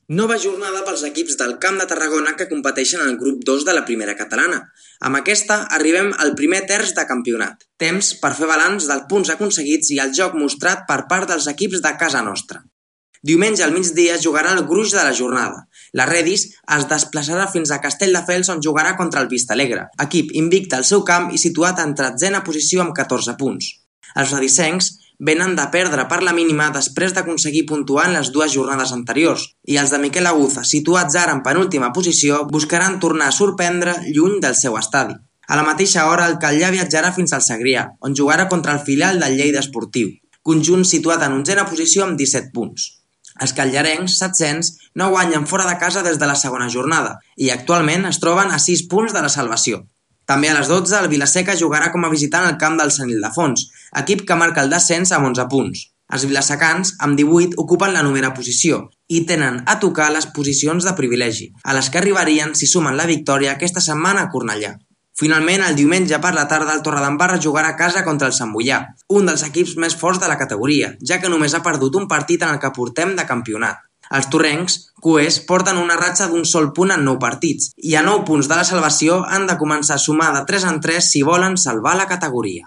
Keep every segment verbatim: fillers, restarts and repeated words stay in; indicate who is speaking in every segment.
Speaker 1: Nova jornada pels equips del Camp de Tarragona que competeixen en el grup dos de la primera catalana. Amb aquesta arribem al primer terç de campionat. Temps per fer balanç dels punts aconseguits i el joc mostrat per part dels equips de casa nostra. Diumenge al migdia jugarà el gruix de la jornada. La Redis es desplaçarà fins a Castelldefels on jugarà contra el Vistalegre, equip invicte al seu camp i situat en tretzena posició amb catorze punts. Els redisencs venen de perdre per la mínima després d'aconseguir puntuar en les dues jornades anteriors i els de Miquel Aguza, situats ara en penúltima posició, buscaran tornar a sorprendre lluny del seu estadi. A la mateixa hora, el Catllà viatjarà fins al Segrià, on jugarà contra el filial del Lleida Esportiu, conjunt situat en onzena posició amb disset punts. Els catllarencs, setzents, no guanyen fora de casa des de la segona jornada i actualment es troben a sis punts de la salvació. També a les dotze el Vilaseca jugarà com a visitant al camp del Sant Ildefons, equip que marca el descens amb onze punts. Els vilasecans, amb divuit, ocupen la novena posició i tenen a tocar les posicions de privilegi, a les que arribarien si sumen la victòria aquesta setmana a Cornellà. Finalment, el diumenge per la tarda el Torredembarra jugarà a casa contra el Sant Boià, un dels equips més forts de la categoria, ja que només ha perdut un partit en el que portem de campionat. Els torrencs, cuers, porten una ratxa d'un sol punt en nou partits i a nou punts de la salvació han de començar a sumar de tres en tres si volen salvar la categoria.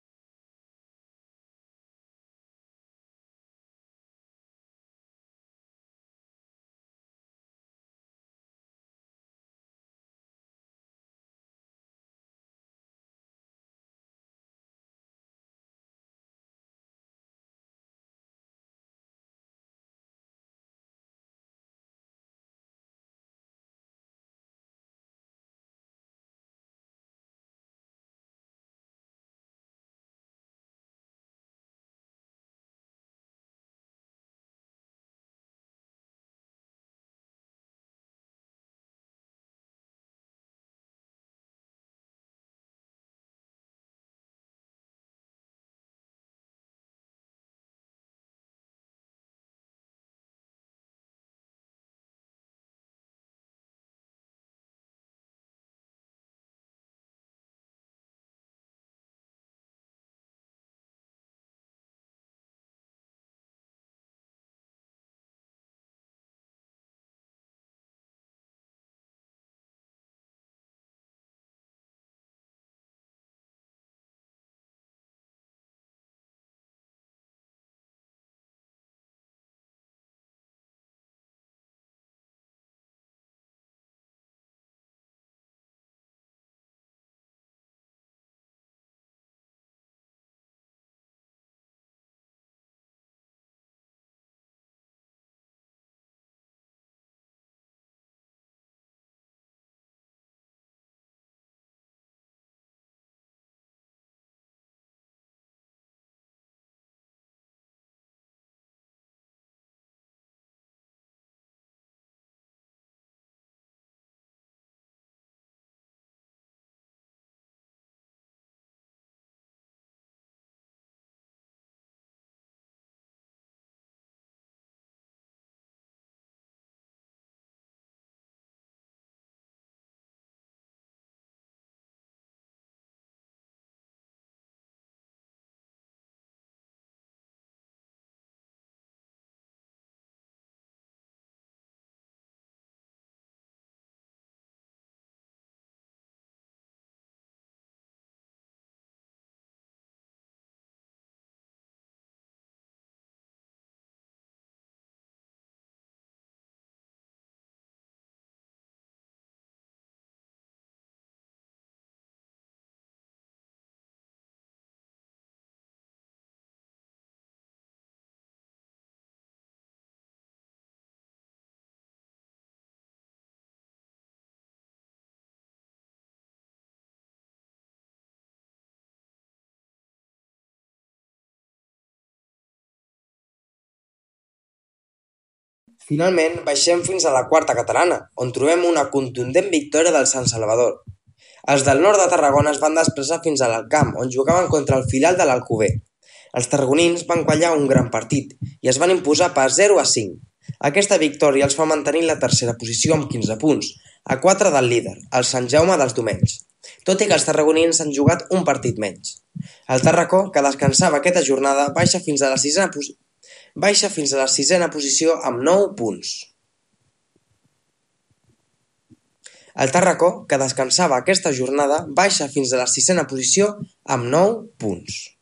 Speaker 1: Finalment, baixem fins a la quarta catalana, on trobem una contundent victòria del Sant Salvador. Els del nord de Tarragona es van desplaçar fins a l'Alcamp, on jugaven contra el filial de l'Alcover. Els tarragonins van guanyar un gran partit i es van imposar per zero a cinc. Aquesta victòria els fa mantenir la tercera posició amb quinze punts, a quatre del líder, el Sant Jaume dels Domenys, tot i que els tarragonins han jugat un partit menys. El Tarracó, que descansava aquesta jornada, baixa fins a la sisena posició baixa fins a la sisena posició amb nou punts. El Tarracó, que descansava aquesta jornada, baixa fins a la sisena posició amb nou punts.